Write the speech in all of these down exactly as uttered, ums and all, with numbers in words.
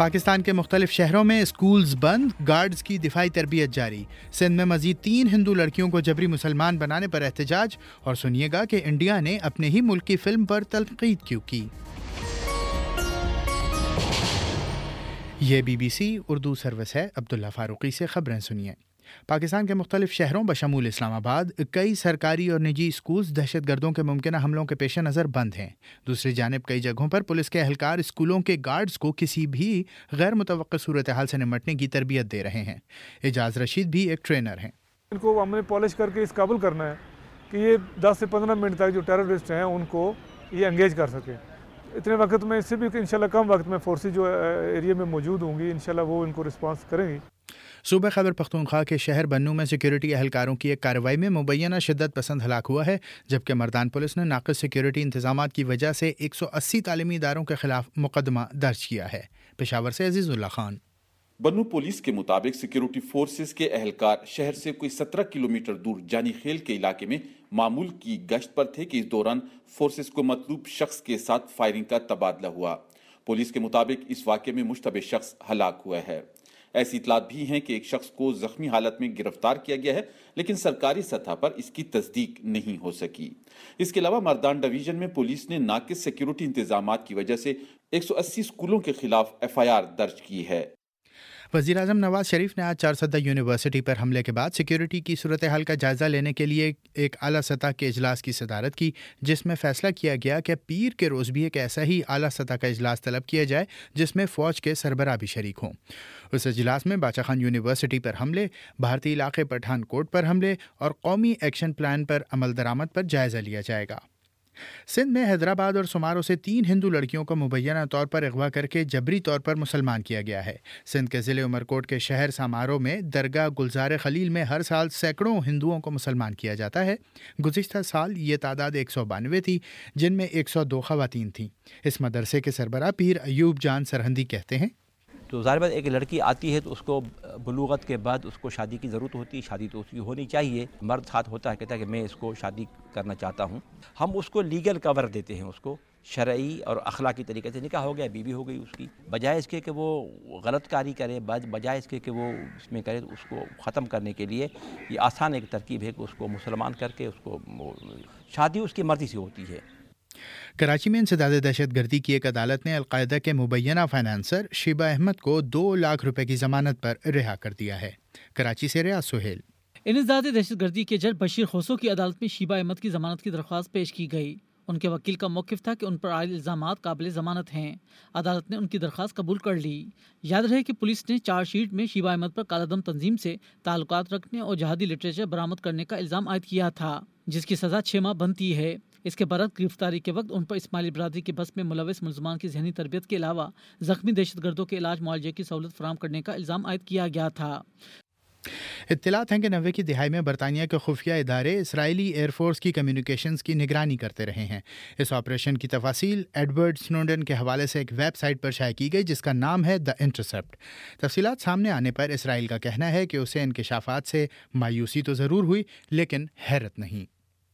پاکستان کے مختلف شہروں میں اسکولز بند، گارڈز کی دفاعی تربیت جاری۔ سندھ میں مزید تین ہندو لڑکیوں کو جبری مسلمان بنانے پر احتجاج، اور سنیے گا کہ انڈیا نے اپنے ہی ملک کی فلم پر تنقید کیوں کی۔ یہ B B C Urdu service ہے۔ عبداللہ فاروقی سے خبریں سنیے۔ پاکستان کے مختلف شہروں بشمول اسلام آباد کئی سرکاری اور نجی اسکولز دہشت گردوں کے ممکنہ حملوں کے پیش نظر بند ہیں۔ دوسری جانب کئی جگہوں پر پولیس کے اہلکار اسکولوں کے گارڈز کو کسی بھی غیر متوقع صورتحال سے نمٹنے کی تربیت دے رہے ہیں۔ اعجاز رشید بھی ایک ٹرینر ہیں۔ ان کو ہم نے پالش کر کے اس قابل کرنا ہے کہ یہ دس سے پندرہ منٹ تک جو ٹیررسٹ ہیں ان کو یہ انگیج کر سکیں۔ اتنے وقت میں اس سے بھی انشاءاللہ کم وقت میں فورسز جو ایریا میں موجود ہوں گی انشاءاللہ وہ ان کو رسپانس کریں گی۔ صوبہ خیبر پختونخوا کے شہر بنو میں سیکیورٹی اہلکاروں کی ایک کارروائی میں مبینہ شدت پسند ہلاک ہوا ہے، جبکہ مردان پولیس نے ناقص سیکیورٹی انتظامات کی وجہ سے ایک سو اسی تعلیمی اداروں کے خلاف مقدمہ درج کیا ہے۔ پشاور سے عزیز اللہ خان۔ بنو پولیس کے مطابق سیکیورٹی فورسز کے اہلکار شہر سے کوئی سترہ کلومیٹر دور جانی خیل کے علاقے میں معمول کی گشت پر تھے کہ اس دوران فورسز کو مطلوب شخص کے ساتھ فائرنگ کا تبادلہ ہوا۔ پولیس کے مطابق اس واقعے میں مشتبہ شخص ہلاک ہوا ہے۔ ایسی اطلاعات بھی ہیں کہ ایک شخص کو زخمی حالت میں گرفتار کیا گیا ہے، لیکن سرکاری سطح پر اس کی تصدیق نہیں ہو سکی۔ اس کے علاوہ مردان ڈویژن میں پولیس نے ناقص سیکیورٹی انتظامات کی وجہ سے ایک سو اسی اسکولوں کے خلاف ایف آئی آر درج کی ہے۔ وزیر اعظم نواز شریف نے آج چارسدہ یونیورسٹی پر حملے کے بعد سیکیورٹی کی صورتحال کا جائزہ لینے کے لیے ایک اعلیٰ سطح کے اجلاس کی صدارت کی، جس میں فیصلہ کیا گیا کہ پیر کے روز بھی ایک ایسا ہی اعلیٰ سطح کا اجلاس طلب کیا جائے جس میں فوج کے سربراہ بھی شریک ہوں۔ اس اجلاس میں باچا خان یونیورسٹی پر حملے، بھارتی علاقے پٹھان کوٹ پر حملے اور قومی ایکشن پلان پر عمل درآمد پر جائزہ لیا جائے گا۔ سندھ میں حیدرآباد اور سمارو سے تین ہندو لڑکیوں کو مبینہ طور پر اغوا کر کے جبری طور پر مسلمان کیا گیا ہے۔ سندھ کے ضلع عمرکوٹ کے شہر سامارو میں درگاہ گلزار خلیل میں ہر سال سینکڑوں ہندوؤں کو مسلمان کیا جاتا ہے۔ گزشتہ سال یہ تعداد ایک سو بانوے تھی، جن میں ایک سو دو خواتین تھیں۔ اس مدرسے کے سربراہ پیر ایوب جان سرہندی کہتے ہیں، تو ظاہر بات ایک لڑکی آتی ہے تو اس کو بلوغت کے بعد اس کو شادی کی ضرورت ہوتی ہے، شادی تو اس کی ہونی چاہیے۔ مرد ساتھ ہوتا ہے، کہتا ہے کہ میں اس کو شادی کرنا چاہتا ہوں، ہم اس کو لیگل کور دیتے ہیں، اس کو شرعی اور اخلاقی طریقے سے نکاح ہو گیا، بیوی ہو گئی اس کی۔ بجائے اس کے کہ وہ غلط کاری کرے، بجائے اس کے کہ وہ اس میں کرے، اس کو ختم کرنے کے لیے یہ آسان ایک ترکیب ہے کہ اس کو مسلمان کر کے اس کو شادی اس کی مرضی سے ہوتی ہے۔ کراچی میں انسداد دہشت گردی کی ایک عدالت نے القاعدہ کے مبینہ فائنانسر شیبہ احمد کو دو لاکھ روپے کی ضمانت پر رہا کر دیا ہے۔ کراچی سے ریاض سہیل۔ انسداد دہشت گردی کے جج بشیر خوسو کی عدالت میں شیبہ احمد کی ضمانت کی درخواست پیش کی گئی۔ ان کے وکیل کا موقف تھا کہ ان پر عائد الزامات قابل ضمانت ہیں۔ عدالت نے ان کی درخواست قبول کر لی۔ یاد رہے کہ پولیس نے چارج شیٹ میں شیبہ احمد پر کالعدم تنظیم سے تعلقات رکھنے اور جہادی لٹریچر برآمد کرنے کا الزام عائد کیا تھا، جس کی سزا چھ ماہ بنتی ہے۔ اس کے برعکس گرفتاری کے وقت ان پر اسماعیلی برادری کے بس میں ملوث ملزمان کی ذہنی تربیت کے علاوہ زخمی دہشت گردوں کے علاج معالجے کی سہولت فراہم کرنے کا الزام عائد کیا گیا تھا۔ اطلاعات ہیں کہ نوے کی دہائی میں برطانیہ کے خفیہ ادارے اسرائیلی ایئر فورس کی کمیونیکیشنز کی نگرانی کرتے رہے ہیں۔ اس آپریشن کی تفاصیل ایڈورڈ سنوڈن کے حوالے سے ایک ویب سائٹ پر شائع کی گئی جس کا نام ہے دا انٹرسپٹ۔ تفصیلات سامنے آنے پر اسرائیل کا کہنا ہے کہ اسے انکشافات سے مایوسی تو ضرور ہوئی، لیکن حیرت نہیں۔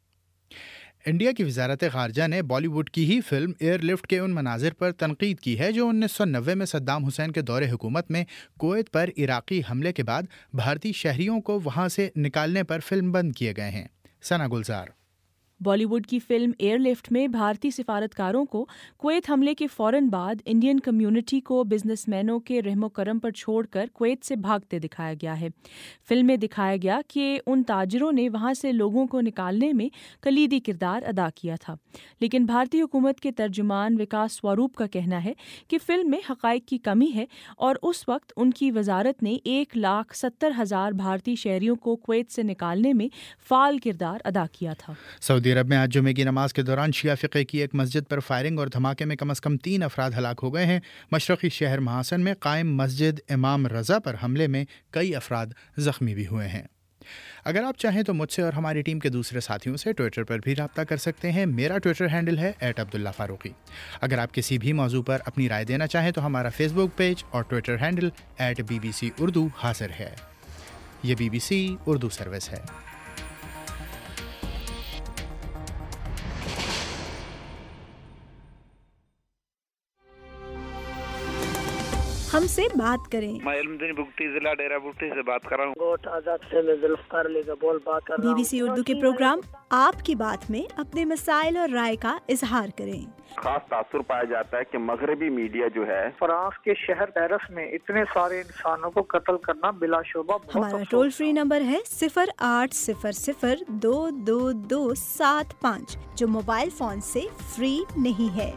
انڈیا کی وزارت خارجہ نے بالی ووڈ کی ہی فلم ایئر لفٹ کے ان مناظر پر تنقید کی ہے جو انیس سو نوے میں صدام حسین کے دور حکومت میں کویت پر عراقی حملے کے بعد بھارتی شہریوں کو وہاں سے نکالنے پر فلم بند کیے گئے ہیں۔ ثنا گلزار۔ بالی ووڈ کی فلم ایئر لفٹ میں بھارتی سفارتکاروں کو کویت حملے کے فوراً بعد انڈین کمیونٹی کو بزنس مینوں کے رحم و کرم پر چھوڑ کر کویت سے بھاگتے دکھایا گیا ہے۔ فلم میں دکھایا گیا کہ ان تاجروں نے وہاں سے لوگوں کو نکالنے میں کلیدی کردار ادا کیا تھا، لیکن بھارتی حکومت کے ترجمان وکاس سواروپ کا کہنا ہے کہ فلم میں حقائق کی کمی ہے اور اس وقت ان کی وزارت نے ایک لاکھ ستر ہزار بھارتی شہریوں کو کویت سے نکالنے میں فعال کردار ادا کیا تھا۔ سعودی عرب میں آج جمعے کی نماز کے دوران شیعہ فقہ کی ایک مسجد پر فائرنگ اور دھماکے میں کم از کم تین افراد ہلاک ہو گئے ہیں۔ مشرقی شہر محاسن میں قائم مسجد امام رضا پر حملے میں کئی افراد زخمی بھی ہوئے ہیں۔ اگر آپ چاہیں تو مجھ سے اور ہماری ٹیم کے دوسرے ساتھیوں سے ٹویٹر پر بھی رابطہ کر سکتے ہیں۔ میرا ٹویٹر ہینڈل ہے ایٹ عبداللہ فاروقی۔ اگر آپ کسی بھی موضوع پر اپنی رائے دینا چاہیں تو ہمارا فیس بک پیج اور Twitter handle at B B C Urdu حاضر ہے۔ یہ B B C Urdu service ہے۔ ہم سے بات کریں۔ میں علمدین بگٹی ضلع ڈیرہ بگٹی سے بات کر رہا ہوں۔ گوٹ آزاد سے میں ذوالفقار علی کا بول بات کر رہا بی ہوں۔ بی سی اردو کے پروگرام آپ کی بات میں اپنے مسائل اور رائے کا اظہار کریں۔ خاص تاثر پایا جاتا ہے کہ مغربی میڈیا جو ہے فرانس کے شہر پیرس میں اتنے سارے انسانوں کو قتل کرنا بلا شبہ بہت ہمارا ٹول فری نمبر ہے صفر آٹھ صفر صفر دو دو دو سات پانچ، جو موبائل فون سے فری نہیں ہے۔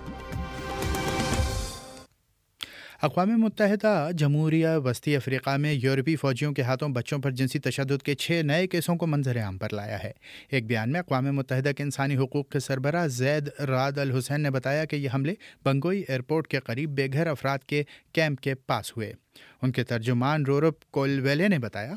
اقوام متحدہ جمہوریہ وسطی افریقہ میں یورپی فوجیوں کے ہاتھوں بچوں پر جنسی تشدد کے چھ نئے کیسوں کو منظر عام پر لایا ہے۔ ایک بیان میں اقوام متحدہ کے انسانی حقوق کے سربراہ زید راد الحسین نے بتایا کہ یہ حملے بنگوئی ایئرپورٹ کے قریب بے گھر افراد کے کیمپ کے پاس ہوئے۔ ان کے ترجمان روروپ کولویلے نے بتایا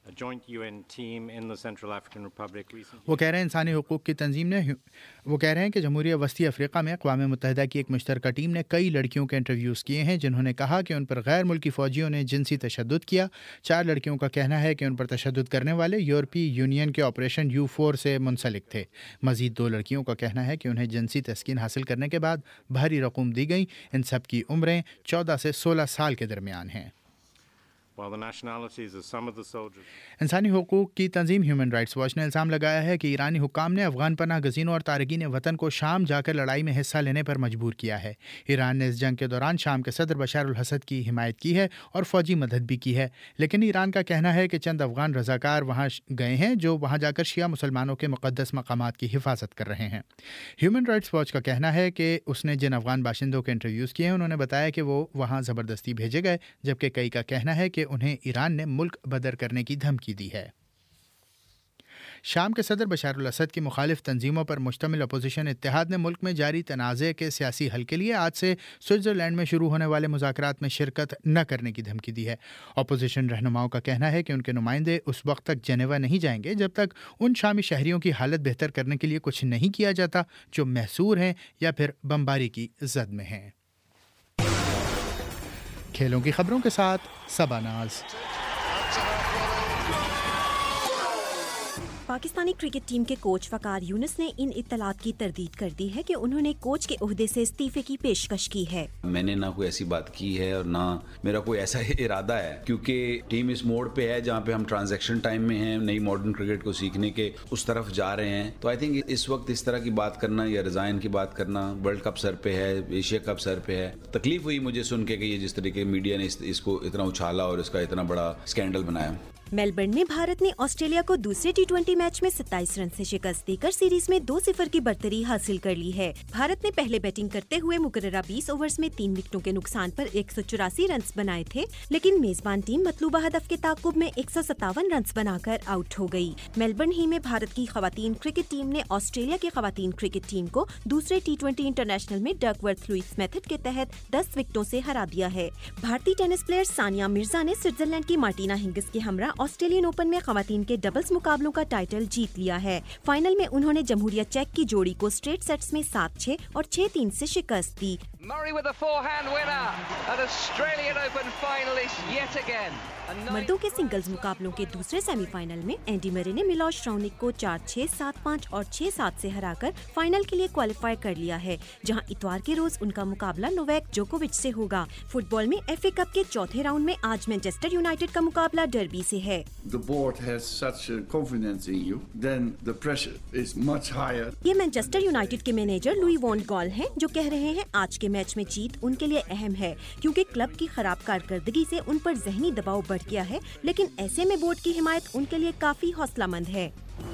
وہ کہہ رہے ہیں انسانی حقوق کی تنظیم نے وہ کہہ رہے ہیں کہ جمہوریہ وسطی افریقہ میں اقوام متحدہ کی ایک مشترکہ ٹیم نے کئی لڑکیوں کے انٹرویوز کیے ہیں جنہوں نے کہا کہ ان پر غیر ملکی فوجیوں نے جنسی تشدد کیا۔ چار لڑکیوں کا کہنا ہے کہ ان پر تشدد کرنے والے یورپی یونین کے آپریشن یو فور سے منسلک تھے۔ مزید دو لڑکیوں کا کہنا ہے کہ انہیں جنسی تسکین حاصل کرنے کے بعد بھاری رقوم دی گئی۔ ان سب کی عمریں چودہ سے سولہ سال کے درمیان ہیں۔ انسانی حقوق کی تنظیم ہیومن رائٹس واچ نے الزام لگایا ہے کہ ایرانی حکام نے افغان پناہ گزینوں اور تارکین وطن کو شام جا کر لڑائی میں حصہ لینے پر مجبور کیا ہے۔ ایران نے اس جنگ کے دوران شام کے صدر بشار الاسد کی حمایت کی ہے اور فوجی مدد بھی کی ہے، لیکن ایران کا کہنا ہے کہ چند افغان رضاکار وہاں گئے ہیں جو وہاں جا کر شیعہ مسلمانوں کے مقدس مقامات کی حفاظت کر رہے ہیں۔ ہیومن رائٹس واچ کا کہنا ہے کہ اس نے جن افغان باشندوں کے انٹرویوز کیے ہیں انہوں نے بتایا کہ وہ وہاں زبردستی بھیجے گئے، جبکہ کئی کا کہنا ہے کہ انہیں ایران نے ملک بدر کرنے کی دھمکی دی ہے۔ شام کے صدر بشار الاسد کی مخالف تنظیموں پر مشتمل اپوزیشن اتحاد نے ملک میں جاری تنازع کے سیاسی حل کے لیے آج سے سوئٹزرلینڈ میں شروع ہونے والے مذاکرات میں شرکت نہ کرنے کی دھمکی دی ہے۔ اپوزیشن رہنماؤں کا کہنا ہے کہ ان کے نمائندے اس وقت تک جنیوا نہیں جائیں گے جب تک ان شامی شہریوں کی حالت بہتر کرنے کے لیے کچھ نہیں کیا جاتا جو محصور ہیں یا پھر بمباری کی زد میں ہیں۔ کھیلوں کی خبروں کے ساتھ صبا ناز۔ پاکستانی کرکٹ ٹیم کے کوچ وقار یونس نے ان اطلاعات کی تردید کر دی ہے کہ انہوں نے کوچ کے عہدے سے استعفے کی پیشکش کی ہے۔ میں نے نہ کوئی ایسی بات کی ہے اور نہ میرا کوئی ایسا ارادہ ہے، کیونکہ ٹیم اس موڑ پہ ہے جہاں پہ ہم ٹرانزیکشن ٹائم میں ہیں، نئی ماڈرن کرکٹ کو سیکھنے کے اس طرف جا رہے ہیں۔ تو آئی تھنک اس وقت اس طرح کی بات کرنا یا ریزائن کی بات کرنا، ورلڈ کپ سر پہ ہے، ایشیا کپ سر پہ ہے، تکلیف ہوئی مجھے سن کے کہ یہ جس طریقے میڈیا نے اس کو اتنا اچھالا اور اس کا اتنا بڑا اسکینڈل بنایا۔ میلبرن میں بھارت نے آسٹریلیا کو دوسرے ٹی ٹوئنٹی میچ میں ستائیس رن سے شکست دے کر سیریز میں دو صفر کی برتری حاصل کر لی ہے۔ بھارت نے پہلے بیٹنگ کرتے ہوئے مقررہ بیس اوورز میں تین وکٹوں کے نقصان پر ایک سو چوراسی رنز بنائے تھے، لیکن میزبان ٹیم مطلوبہ ہدف کے تعاقب میں ایک سو ستاون رنز بنا کر آؤٹ ہو گئی۔ میلبرن ہی میں بھارت کی خواتین کرکٹ ٹیم نے آسٹریلیا کی خواتین کرکٹ ٹیم کو دوسرے ٹی ٹوئنٹی انٹرنیشنل میں ڈک ورتھ لوئس میتھڈ کے تحت دس وکٹوں سے ہرا دیا ہے۔ بھارتی ٹینس پلیئر ثانیہ مرزا نے سوئٹزرلینڈ کی مارٹینا ہنگس کے ہمراہ آسٹریلین اوپن میں خواتین کے ڈبلز مقابلوں کا ٹائٹل جیت لیا ہے۔ فائنل میں انہوں نے جمہوریہ چیک کی جوڑی کو اسٹریٹ سیٹس میں سات چھ اور چھ تین سے شکست دی۔ مردوں کے سنگلز مقابلوں کے دوسرے سیمی فائنل میں اینڈی مرے نے میلوش راونک کو چار چھ سات پانچ اور چھ سات سے ہرا کر فائنل کے لیے کوالیفائی کر لیا ہے، جہاں اتوار کے روز ان کا مقابلہ نوویک جوکووچ سے ہوگا۔ فٹ بال میں ایف اے کپ کے چوتھے راؤنڈ میں آج مانچسٹر یونائیٹڈ کا مقابلہ ڈربی سے ہے۔ یہ مانچسٹر یونائیٹڈ کے مینیجر لوئی وان گال ہیں جو کہہ رہے ہیں آج کے میچ میں جیت ان کے لیے اہم ہے، کیونکہ کلب کی خراب کارکردگی سے ان پر ذہنی دباؤ بڑھ گیا ہے، لیکن ایسے میں بورڈ کی حمایت ان کے لیے کافی حوصلہ مند ہے۔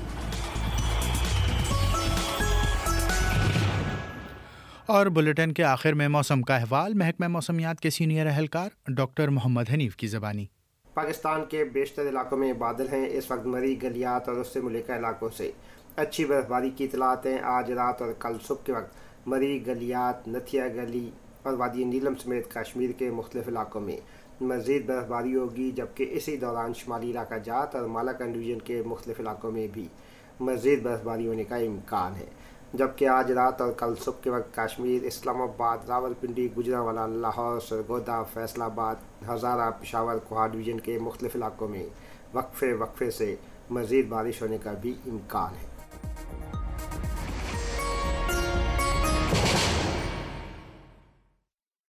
اور بلیٹن کے آخر میں موسم کا احوال محکمہ موسمیات کے سینئر اہلکار ڈاکٹر محمد حنیف کی زبانی۔ پاکستان کے بیشتر علاقوں میں بادل ہیں۔ اس وقت مری گلیات اور اس سے ملکہ علاقوں سے اچھی برف باری کی اطلاعات ہیں۔ آج رات اور کل صبح کے وقت مری گلیات، نتھیا گلی اور وادی نیلم سمیت کشمیر کے مختلف علاقوں میں مزید برف باری ہوگی، جبکہ اسی دوران شمالی علاقہ جات اور مالاکنڈ ڈویژن کے مختلف علاقوں میں بھی مزید برف باری ہونے کا امکان ہے، جبکہ آج رات اور کل صبح کے وقت کشمیر، اسلام آباد، راولپنڈی، گوجرانوالا، لاہور، سرگودا، فیصل آباد، ہزارہ، پشاور، کوہا ڈویژن کے مختلف علاقوں میں وقفے وقفے سے مزید بارش ہونے کا بھی امکان ہے۔